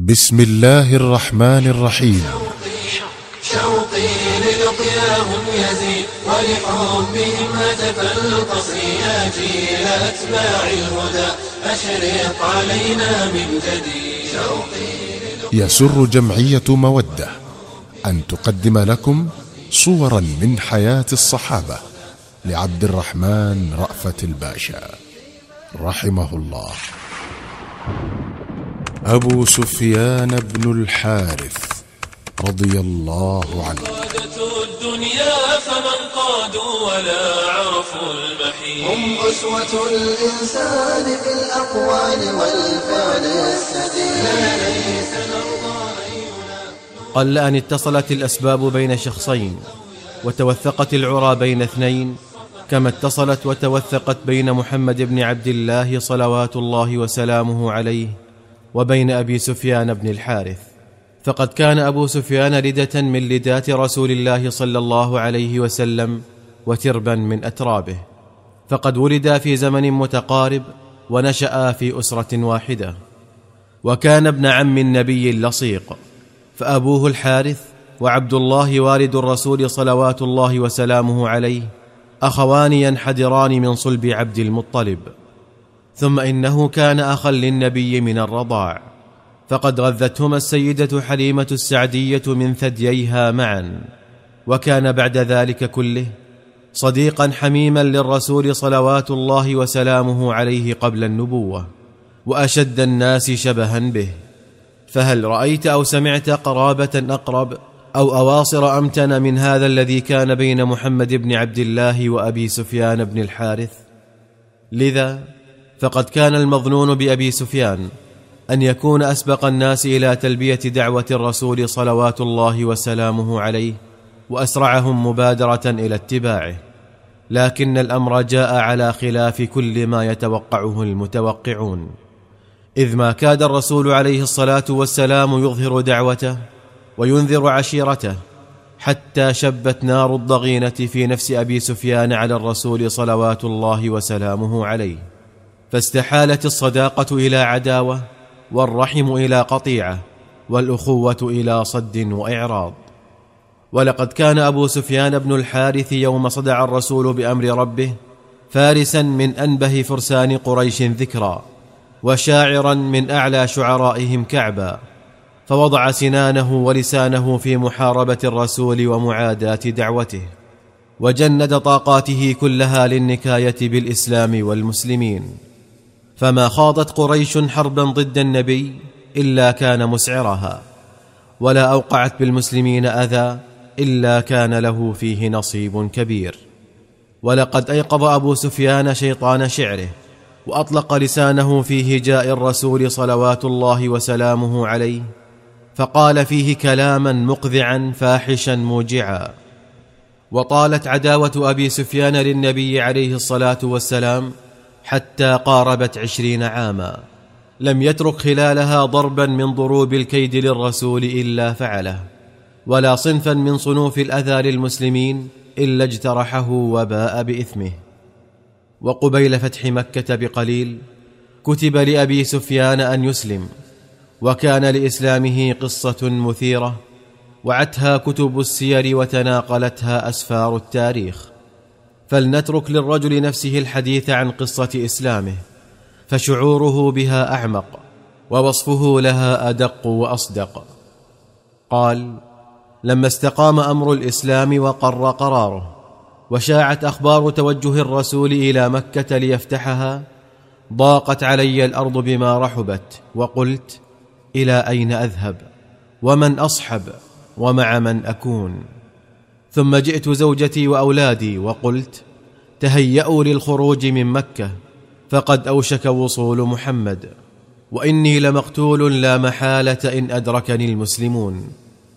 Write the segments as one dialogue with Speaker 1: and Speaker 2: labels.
Speaker 1: بسم الله الرحمن الرحيم.
Speaker 2: شوقي للقياهم يزيد ولحبهم هتف القصر يا جيل أتباع الهدى أشرق علينا من جديد.
Speaker 1: يسر جمعية مودة أن تقدم لكم صورا من حياة الصحابة لعبد الرحمن رأفت الباشا رحمه الله. أبو سفيان بن الحارث رضي الله عنه.
Speaker 2: قادة الدنيا فمن قادوا ولا عرفوا المحيط، هم أسوة الإنسان في الأقوال والفعل السديد.
Speaker 3: قل أن اتصلت الأسباب بين شخصين وتوثقت العرى بين اثنين كما اتصلت وتوثقت بين محمد بن عبد الله صلوات الله وسلامه عليه وبين أبي سفيان بن الحارث. فقد كان أبو سفيان لدة من لدات رسول الله صلى الله عليه وسلم وتربا من أترابه، فقد ولدا في زمن متقارب ونشأ في أسرة واحدة، وكان ابن عم النبي اللصيق، فأبوه الحارث وعبد الله والد الرسول صلوات الله وسلامه عليه أخوان ينحدران من صلب عبد المطلب. ثم إنه كان أخا للنبي من الرضاع، فقد غذتهما السيدة حليمة السعدية من ثدييها معا، وكان بعد ذلك كله صديقا حميما للرسول صلوات الله وسلامه عليه قبل النبوة، وأشد الناس شبها به. فهل رأيت أو سمعت قرابة أقرب أو أواصر أمتن من هذا الذي كان بين محمد بن عبد الله وأبي سفيان بن الحارث؟ لذا فقد كان المظنون بأبي سفيان أن يكون أسبق الناس إلى تلبية دعوة الرسول صلوات الله وسلامه عليه وأسرعهم مبادرة إلى اتباعه، لكن الأمر جاء على خلاف كل ما يتوقعه المتوقعون، إذ ما كاد الرسول عليه الصلاة والسلام يظهر دعوته وينذر عشيرته حتى شبت نار الضغينة في نفس أبي سفيان على الرسول صلوات الله وسلامه عليه، فاستحالت الصداقة إلى عداوة، والرحم إلى قطيعة، والأخوة إلى صد وإعراض. ولقد كان أبو سفيان بن الحارث يوم صدع الرسول بأمر ربه فارسا من أنبه فرسان قريش ذكرا، وشاعرا من أعلى شعرائهم كعبا، فوضع سنانه ولسانه في محاربة الرسول ومعاداة دعوته، وجند طاقاته كلها للنكاية بالإسلام والمسلمين. فما خاضت قريش حربا ضد النبي إلا كان مسعرها، ولا أوقعت بالمسلمين أذى إلا كان له فيه نصيب كبير. ولقد أيقظ أبو سفيان شيطان شعره وأطلق لسانه في هجاء الرسول صلوات الله وسلامه عليه، فقال فيه كلاما مقذعا فاحشا موجعا. وطالت عداوة أبي سفيان للنبي عليه الصلاة والسلام حتى قاربت 20 عاما، لم يترك خلالها ضربا من ضروب الكيد للرسول إلا فعله، ولا صنفا من صنوف الأذى للمسلمين إلا اجترحه وباء بإثمه. وقبيل فتح مكة بقليل كتب لأبي سفيان أن يسلم، وكان لإسلامه قصة مثيرة وعتها كتب السير وتناقلتها أسفار التاريخ، فلنترك للرجل نفسه الحديث عن قصة إسلامه، فشعوره بها أعمق ووصفه لها أدق وأصدق. قال: لما استقام أمر الإسلام وقر قراره وشاعت أخبار توجه الرسول إلى مكة ليفتحها، ضاقت علي الأرض بما رحبت، وقلت: إلى أين أذهب ومن أصحب ومع من أكون؟ ثم جئت زوجتي وأولادي وقلت: تهيأوا للخروج من مكة، فقد أوشك وصول محمد، وإني لمقتول لا محالة إن أدركني المسلمون.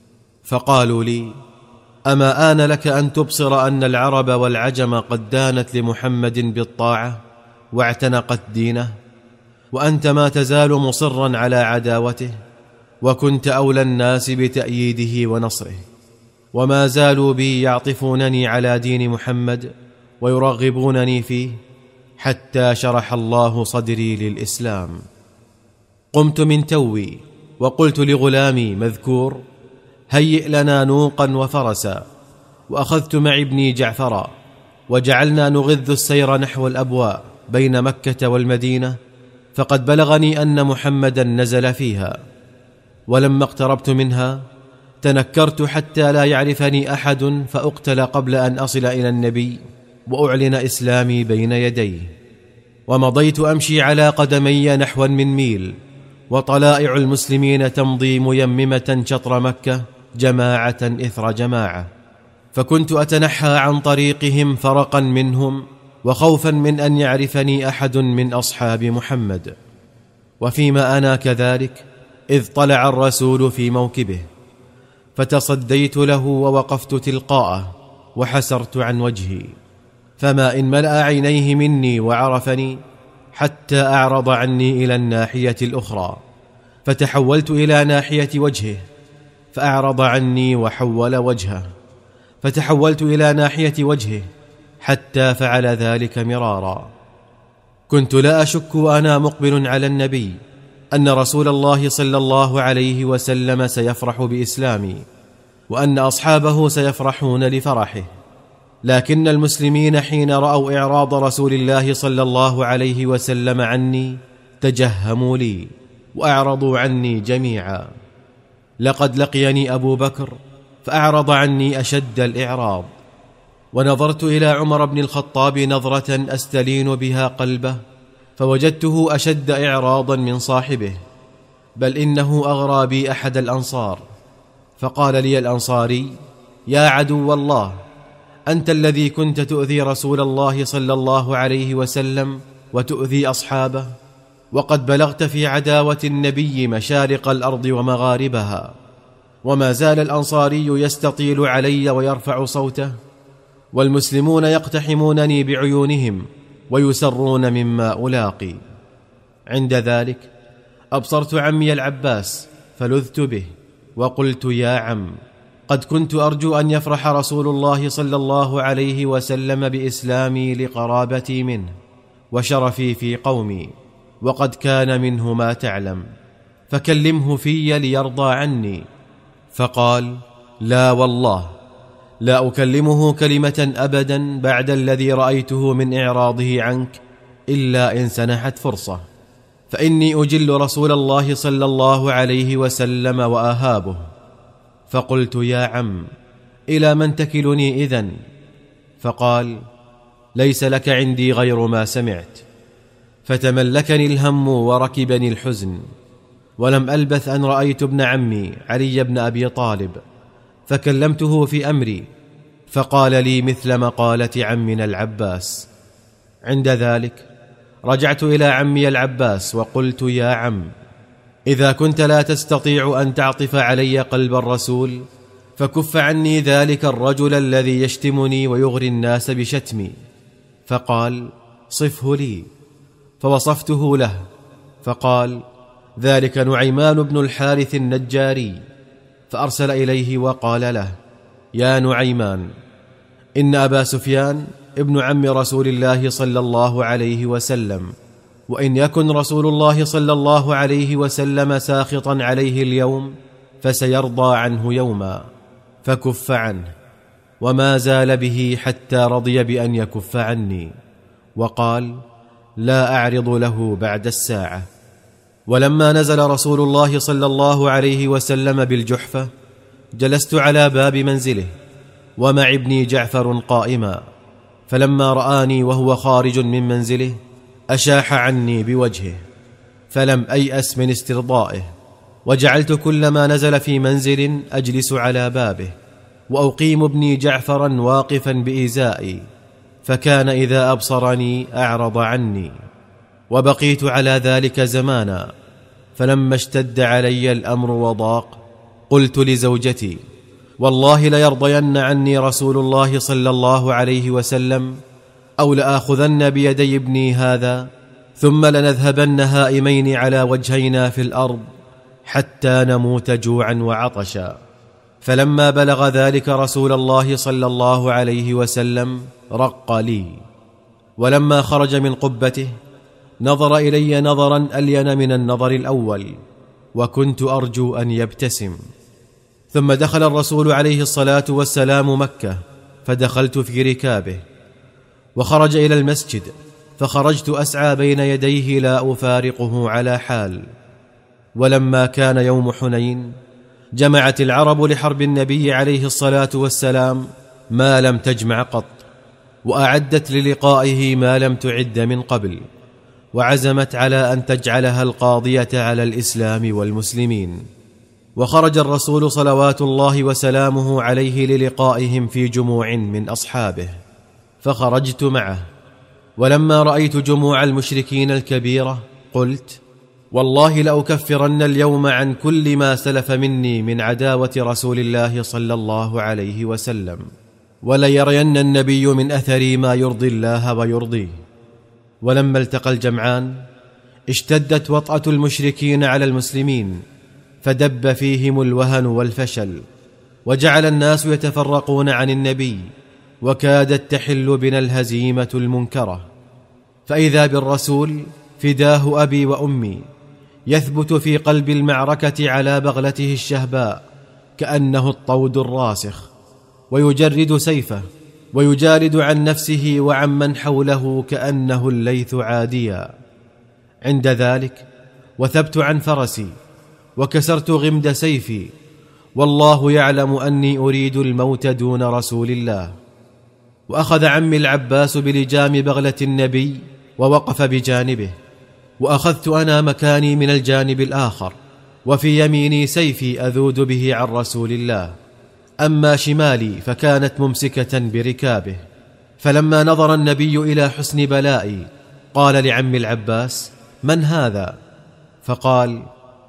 Speaker 3: فقالوا لي: أما آن لك أن تبصر أن العرب والعجم قد دانت لمحمد بالطاعة واعتنقت دينه، وأنت ما تزال مصرا على عداوته، وكنت أولى الناس بتأييده ونصره، وما زالوا بي يعطفونني على دين محمد ويرغبونني فيه حتى شرح الله صدري للإسلام. قمت من توي وقلت لغلامي مذكور: هيئ لنا نوقا وفرسا. وأخذت معي ابني جعفرا، وجعلنا نغذ السير نحو الأبواء بين مكة والمدينة، فقد بلغني أن محمدا نزل فيها. ولما اقتربت منها تنكرت حتى لا يعرفني أحد، فأقتل قبل أن أصل إلى النبي وأعلن إسلامي بين يديه. ومضيت أمشي على قدمي نحو من ميل، وطلائع المسلمين تمضي ميممة شطر مكة جماعة إثر جماعة، فكنت أتنحى عن طريقهم فرقا منهم، وخوفا من أن يعرفني أحد من أصحاب محمد. وفيما أنا كذلك إذ طلع الرسول في موكبه، فتصديت له ووقفت تلقاءه وحسرت عن وجهي، فما إن ملأ عينيه مني وعرفني حتى أعرض عني إلى الناحية الأخرى، فتحولت إلى ناحية وجهه فأعرض عني وحول وجهه، فتحولت إلى ناحية وجهه حتى فعل ذلك مرارا. كنت لا أشك وأنا مقبل على النبي أن رسول الله صلى الله عليه وسلم سيفرح بإسلامي، وأن أصحابه سيفرحون لفرحه، لكن المسلمين حين رأوا إعراض رسول الله صلى الله عليه وسلم عني تجهموا لي وأعرضوا عني جميعا. لقد لقيني أبو بكر فأعرض عني أشد الإعراض، ونظرت إلى عمر بن الخطاب نظرة أستلين بها قلبه، فوجدته أشد إعراضا من صاحبه، بل إنه أغرى بي أحد الأنصار، فقال لي الأنصاري: يا عدو الله، أنت الذي كنت تؤذي رسول الله صلى الله عليه وسلم وتؤذي أصحابه، وقد بلغت في عداوة النبي مشارق الأرض ومغاربها. وما زال الأنصاري يستطيل علي ويرفع صوته، والمسلمون يقتحمونني بعيونهم ويسرون مما ألاقي. عند ذلك أبصرت عمي العباس فلذت به وقلت: يا عم، قد كنت أرجو أن يفرح رسول الله صلى الله عليه وسلم بإسلامي لقرابتي منه وشرفي في قومي، وقد كان منه ما تعلم، فكلمه في ليرضى عني. فقال: لا والله، لا أكلمه كلمة أبدا بعد الذي رأيته من إعراضه عنك إلا إن سنحت فرصة، فإني أجل رسول الله صلى الله عليه وسلم وأهابه. فقلت: يا عم، إلى من تكلني إذن؟ فقال: ليس لك عندي غير ما سمعت. فتملكني الهم وركبني الحزن، ولم ألبث أن رأيت ابن عمي علي بن أبي طالب، فكلمته في أمري، فقال لي مثل مقالة عمنا العباس. عند ذلك رجعت إلى عمي العباس وقلت: يا عم، إذا كنت لا تستطيع أن تعطف علي قلب الرسول، فكف عني ذلك الرجل الذي يشتمني ويغري الناس بشتمي. فقال: صفه لي. فوصفته له، فقال: ذلك نعيمان بن الحارث النجاري. فأرسل إليه وقال له: يا نعيمان، إن أبا سفيان ابن عم رسول الله صلى الله عليه وسلم، وإن يكن رسول الله صلى الله عليه وسلم ساخطا عليه اليوم فسيرضى عنه يوما، فكف عنه. وما زال به حتى رضي بأن يكف عني، وقال: لا أعرض له بعد الساعة. ولما نزل رسول الله صلى الله عليه وسلم بالجحفة جلست على باب منزله ومع ابني جعفر قائما، فلما رآني وهو خارج من منزله أشاح عني بوجهه، فلم أيأس من استرضائه، وجعلت كلما نزل في منزل أجلس على بابه وأقيم ابني جعفرا واقفا بإزائي، فكان إذا أبصرني أعرض عني. وبقيت على ذلك زمانا، فلما اشتد علي الأمر وضاق قلت لزوجتي: والله ليرضين عني رسول الله صلى الله عليه وسلم، أو لآخذن بيدي ابني هذا ثم لنذهبن هائمين على وجهينا في الأرض حتى نموت جوعا وعطشا. فلما بلغ ذلك رسول الله صلى الله عليه وسلم رق لي، ولما خرج من قبته نظر إلي نظرا ألين من النظر الأول، وكنت أرجو أن يبتسم. ثم دخل الرسول عليه الصلاة والسلام مكة، فدخلت في ركابه، وخرج إلى المسجد، فخرجت أسعى بين يديه لا أفارقه على حال. ولما كان يوم حنين جمعت العرب لحرب النبي عليه الصلاة والسلام ما لم تجمع قط، وأعدت للقائه ما لم تعد من قبل، وعزمت على أن تجعلها القاضية على الإسلام والمسلمين. وخرج الرسول صلوات الله وسلامه عليه للقائهم في جموع من أصحابه، فخرجت معه. ولما رأيت جموع المشركين الكبيرة قلت: والله لأكفرن اليوم عن كل ما سلف مني من عداوة رسول الله صلى الله عليه وسلم، وليرين النبي من أثري ما يرضي الله ويرضيه. ولما التقى الجمعان اشتدت وطأة المشركين على المسلمين، فدب فيهم الوهن والفشل، وجعل الناس يتفرقون عن النبي، وكادت تحل بنا الهزيمة المنكرة. فإذا بالرسول فداه أبي وأمي يثبت في قلب المعركة على بغلته الشهباء كأنه الطود الراسخ، ويجرد سيفه ويجالد عن نفسه وعن من حوله كأنه الليث عاديا. عند ذلك وثبت عن فرسي وكسرت غمد سيفي، والله يعلم أني أريد الموت دون رسول الله. وأخذ عمي العباس بلجام بغلة النبي ووقف بجانبه، وأخذت أنا مكاني من الجانب الآخر، وفي يميني سيفي أذود به عن رسول الله، أما شمالي فكانت ممسكة بركابه. فلما نظر النبي إلى حسن بلائي قال لعمي العباس: من هذا؟ فقال: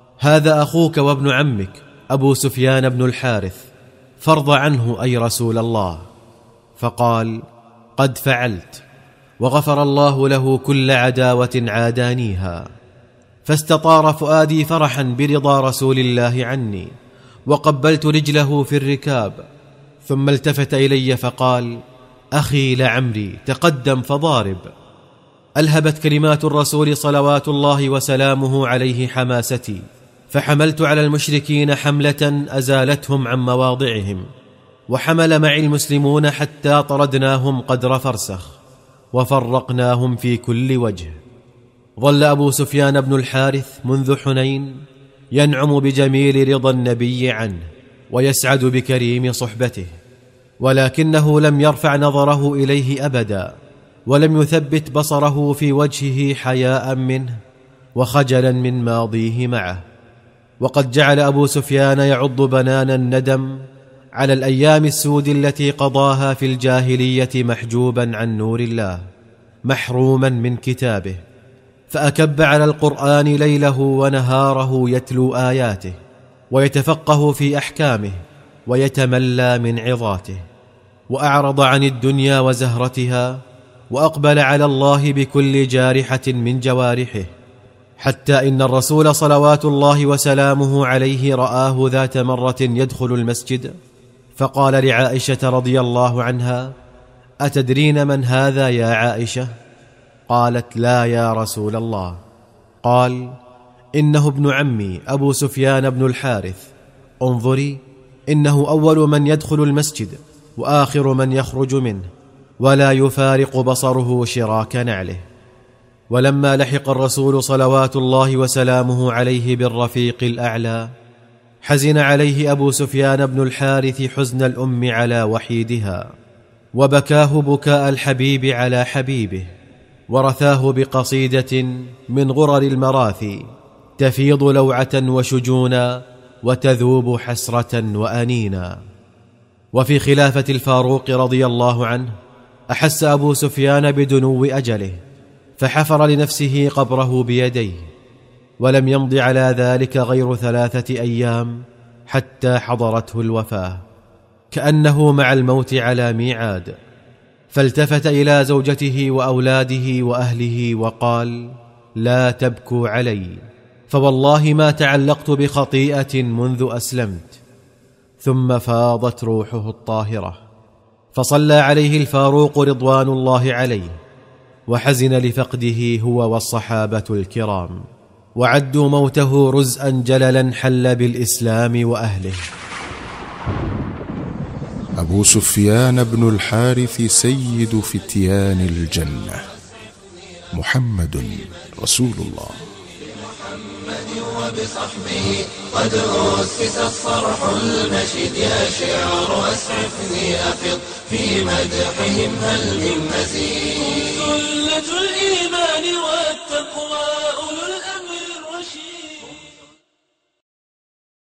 Speaker 3: هذا أخوك وابن عمك أبو سفيان بن الحارث، فارض عنه أي رسول الله. فقال: قد فعلت، وغفر الله له كل عداوة عادانيها. فاستطار فؤادي فرحا برضا رسول الله عني، وقبلت رجله في الركاب، ثم التفت إلي فقال: أخي لعمري تقدم فضارب. ألهبت كلمات الرسول صلوات الله وسلامه عليه حماستي، فحملت على المشركين حملة أزالتهم عن مواضعهم، وحمل معي المسلمون حتى طردناهم قدر فرسخ، وفرقناهم في كل وجه. ظل أبو سفيان بن الحارث منذ حنين ينعم بجميل رضا النبي عنه، ويسعد بكريم صحبته، ولكنه لم يرفع نظره إليه أبدا، ولم يثبت بصره في وجهه حياء منه وخجلا من ماضيه معه. وقد جعل أبو سفيان يعض بنان الندم على الأيام السود التي قضاها في الجاهلية محجوبا عن نور الله، محروما من كتابه، فأكب على القرآن ليله ونهاره يتلو آياته، ويتفقه في أحكامه، ويتملى من عظاته، وأعرض عن الدنيا وزهرتها، وأقبل على الله بكل جارحة من جوارحه، حتى إن الرسول صلوات الله وسلامه عليه رآه ذات مرة يدخل المسجد، فقال لعائشة رضي الله عنها: أتدرين من هذا يا عائشة؟ قالت: لا يا رسول الله. قال: إنه ابن عمي أبو سفيان بن الحارث، انظري، إنه أول من يدخل المسجد وآخر من يخرج منه، ولا يفارق بصره شراك نعله. ولما لحق الرسول صلوات الله وسلامه عليه بالرفيق الأعلى، حزن عليه أبو سفيان بن الحارث حزن الأم على وحيدها، وبكاه بكاء الحبيب على حبيبه، ورثاه بقصيدة من غرر المراثي تفيض لوعة وشجونا، وتذوب حسرة وأنينا. وفي خلافة الفاروق رضي الله عنه أحس أبو سفيان بدنو أجله، فحفر لنفسه قبره بيديه، ولم يمض على ذلك غير 3 أيام حتى حضرته الوفاة، كأنه مع الموت على ميعاد. فالتفت إلى زوجته وأولاده وأهله وقال: لا تبكوا علي، فوالله ما تعلقت بخطيئة منذ أسلمت. ثم فاضت روحه الطاهرة، فصلى عليه الفاروق رضوان الله عليه، وحزن لفقده هو والصحابة الكرام. وعدوا موته رزءا جللا حل بالإسلام وأهله.
Speaker 1: أبو سفيان بن الحارث سيد فتيان الجنة، محمد رسول الله.
Speaker 2: وبصحبه قد أسس الصرح المشيد، يا شعر أسعفني أفض في مدحهم هل من مزيد. سلة الإيمان والتقوى